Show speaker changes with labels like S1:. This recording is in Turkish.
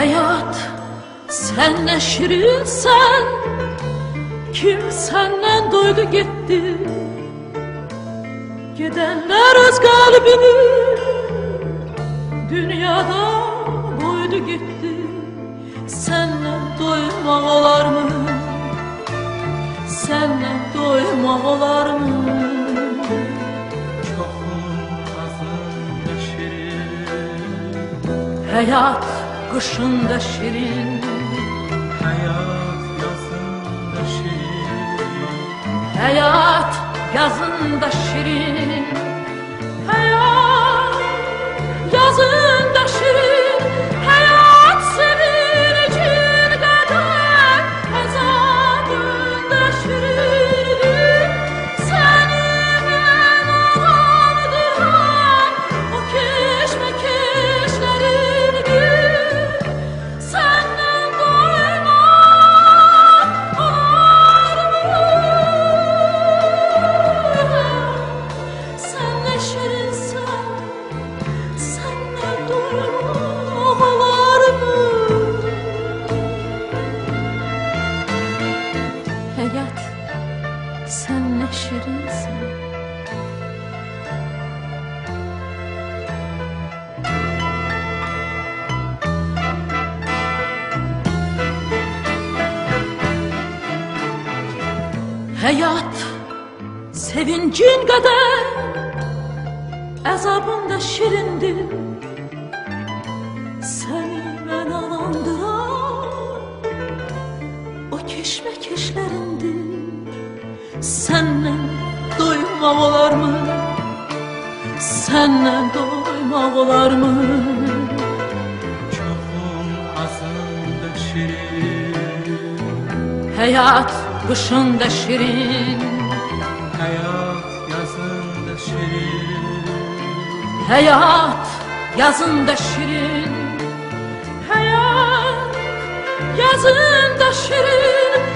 S1: Hayat sen ne şirinsen, kim senden doydu gitti. Gidenler öz kalbini dünyada boydu gitti. Senle doymak olar mı? Senle doymak olar mı? Hayat kışında şirin,
S2: hayat yazında şirin,
S1: hayat yazında şirin, hayat yazında şirin, hayat sevinçin kadar azabında şirin. Seni ben ağlamdıran o keşmekeşleri senden doymak olar mı? Sen ne şirinsen, senden doymak olar mı? Hayat, sen ne şirinsen. Hayat sevincin kadar azabında şirindir. Seni ben alandıran o keşmekeşlerindir. Seninle doymak olar mı? Seninle doymak olar mı?
S2: çoxun azında şirin,
S1: Hayat kışında şirin,
S2: hayat yazında şirin,
S1: hayat yazında şirin, hayat yazında şirin,